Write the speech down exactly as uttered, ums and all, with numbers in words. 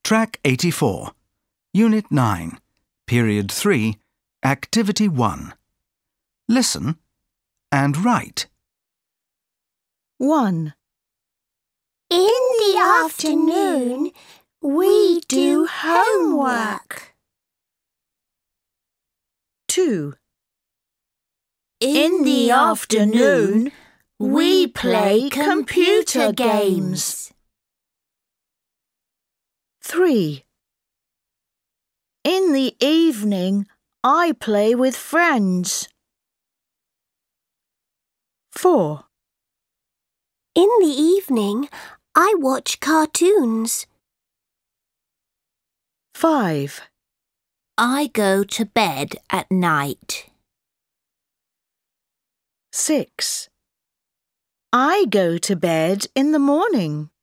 Track eighty-four, Unit nine, Period three, Activity one. Listen and write. one. In the afternoon, we do homework. two. In the afternoon, we play computer games. three. In the evening, I play with friends. four. In the evening, I watch cartoons. five. I go to bed at night. six. I go to bed in the morning.